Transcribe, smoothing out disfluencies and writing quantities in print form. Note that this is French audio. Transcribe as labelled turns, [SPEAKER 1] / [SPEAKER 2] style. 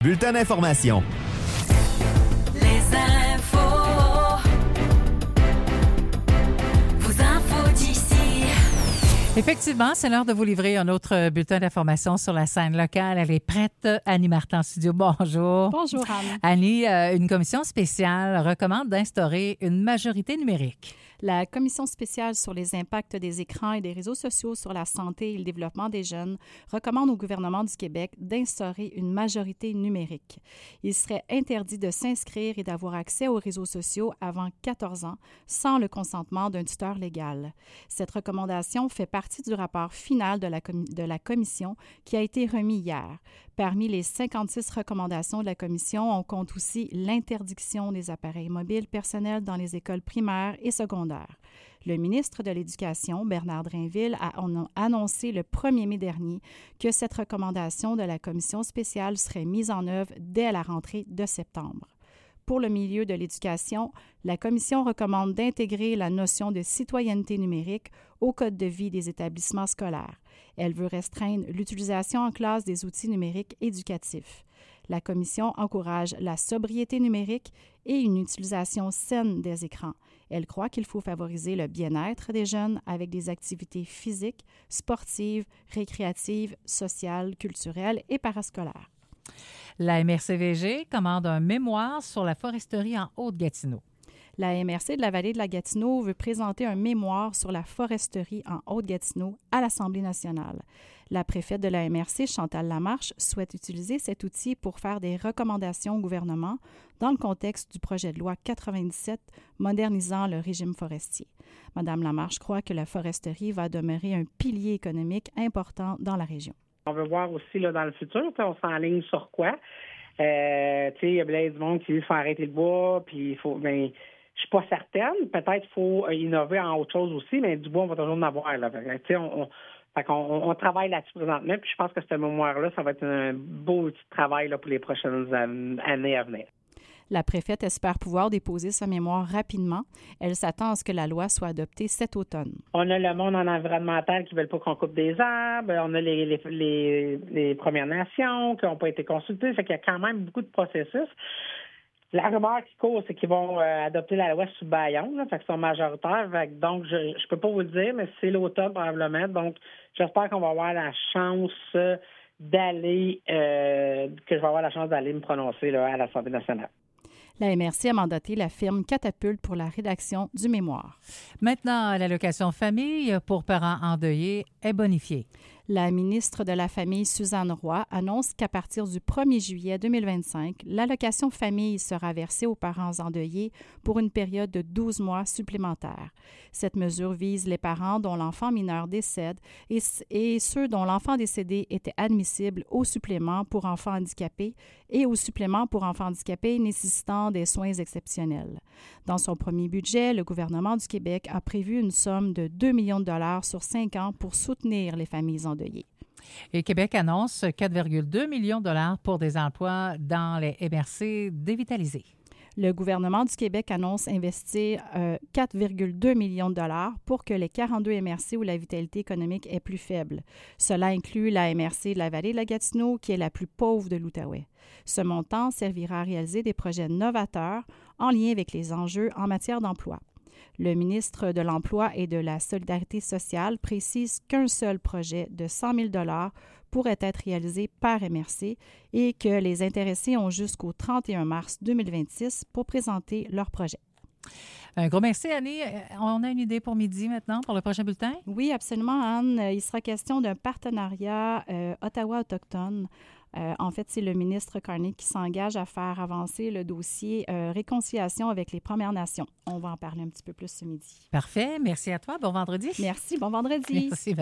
[SPEAKER 1] Bulletin d'information.
[SPEAKER 2] Les infos. Vos infos d'ici.
[SPEAKER 3] Effectivement, c'est l'heure de vous livrer un autre bulletin d'information sur la scène locale. Elle est prête. Annie Martin en studio. Bonjour.
[SPEAKER 4] Bonjour, Anne.
[SPEAKER 3] Annie, une commission spéciale recommande d'instaurer une majorité numérique.
[SPEAKER 4] La Commission spéciale sur les impacts des écrans et des réseaux sociaux sur la santé et le développement des jeunes recommande au gouvernement du Québec d'instaurer une majorité numérique. Il serait interdit de s'inscrire et d'avoir accès aux réseaux sociaux avant 14 ans sans le consentement d'un tuteur légal. Cette recommandation fait partie du rapport final de la Commission qui a été remis hier. Parmi les 56 recommandations de la Commission, on compte aussi l'interdiction des appareils mobiles personnels dans les écoles primaires et secondaires. Le ministre de l'Éducation, Bernard Drainville, a annoncé le 1er mai dernier que cette recommandation de la Commission spéciale serait mise en œuvre dès la rentrée de septembre. Pour le milieu de l'éducation, la Commission recommande d'intégrer la notion de citoyenneté numérique au code de vie des établissements scolaires. Elle veut restreindre l'utilisation en classe des outils numériques éducatifs. La Commission encourage la sobriété numérique et une utilisation saine des écrans. Elle croit qu'il faut favoriser le bien-être des jeunes avec des activités physiques, sportives, récréatives, sociales, culturelles et parascolaires.
[SPEAKER 3] La MRC-VG commande un mémoire sur la foresterie en Haute-Gatineau.
[SPEAKER 4] La MRC de la Vallée de la Gatineau veut présenter un mémoire sur la foresterie en Haute-Gatineau à l'Assemblée nationale. La préfète de la MRC, Chantal Lamarche, souhaite utiliser cet outil pour faire des recommandations au gouvernement dans le contexte du projet de loi 97 modernisant le régime forestier. Madame Lamarche croit que la foresterie va demeurer un pilier économique important dans la région.
[SPEAKER 5] On veut voir aussi là, dans le futur, on s'enligne sur quoi. Il y a bien du monde qui dit qu'il faut arrêter le bois, puis il faut. Ben, je suis pas certaine. Peut-être qu'il faut innover en autre chose aussi, mais du bois, on va toujours en avoir. Là. On travaille là-dessus présentement, puis je pense que ce mémoire-là, ça va être un beau petit travail là, pour les prochaines années à venir.
[SPEAKER 4] La préfète espère pouvoir déposer sa mémoire rapidement. Elle s'attend à ce que la loi soit adoptée cet automne.
[SPEAKER 5] On a le monde en environnemental qui ne veulent pas qu'on coupe des arbres. On a les Premières Nations qui n'ont pas été consultées. Fait qu'il y a quand même beaucoup de processus. La rumeur qui court, c'est qu'ils vont adopter la loi sous bâillon, fait qu'ils sont majoritaires. Donc, je ne peux pas vous le dire, mais c'est l'automne probablement. Donc, j'espère qu'on va avoir la chance d'aller, que je vais avoir la chance d'aller me prononcer là, à l'Assemblée nationale.
[SPEAKER 4] La MRC a mandaté la firme Catapulte pour la rédaction du mémoire.
[SPEAKER 3] Maintenant, l'allocation famille pour parents endeuillés est bonifiée.
[SPEAKER 4] La ministre de la Famille, Suzanne Roy, annonce qu'à partir du 1er juillet 2025, l'allocation famille sera versée aux parents endeuillés pour une période de 12 mois supplémentaires. Cette mesure vise les parents dont l'enfant mineur décède et ceux dont l'enfant décédé était admissible au supplément pour enfants handicapés et au supplément pour enfants handicapés nécessitant des soins exceptionnels. Dans son premier budget, le gouvernement du Québec a prévu une somme de 2 millions de dollars sur 5 ans pour soutenir les familles endeuillées.
[SPEAKER 3] Et Québec annonce 4,2 millions de dollars pour des emplois dans les MRC dévitalisés.
[SPEAKER 4] Le gouvernement du Québec annonce investir 4,2 millions de dollars pour que les 42 MRC où la vitalité économique est plus faible. Cela inclut la MRC de la Vallée de la Gatineau, qui est la plus pauvre de l'Outaouais. Ce montant servira à réaliser des projets novateurs en lien avec les enjeux en matière d'emploi. Le ministre de l'Emploi et de la Solidarité sociale précise qu'un seul projet de 100 000 $ pourrait être réalisé par MRC et que les intéressés ont jusqu'au 31 mars 2026 pour présenter leur projet.
[SPEAKER 3] Un gros merci, Annie. On a une idée pour midi maintenant, pour le prochain bulletin?
[SPEAKER 4] Oui, absolument, Anne. Il sera question d'un partenariat Ottawa-Autochtone. En fait, c'est le ministre Carney qui s'engage à faire avancer le dossier réconciliation avec les Premières Nations. On va en parler un petit peu plus ce midi.
[SPEAKER 3] Parfait. Merci à toi. Bon vendredi.
[SPEAKER 4] Merci. Bon vendredi.
[SPEAKER 3] Merci.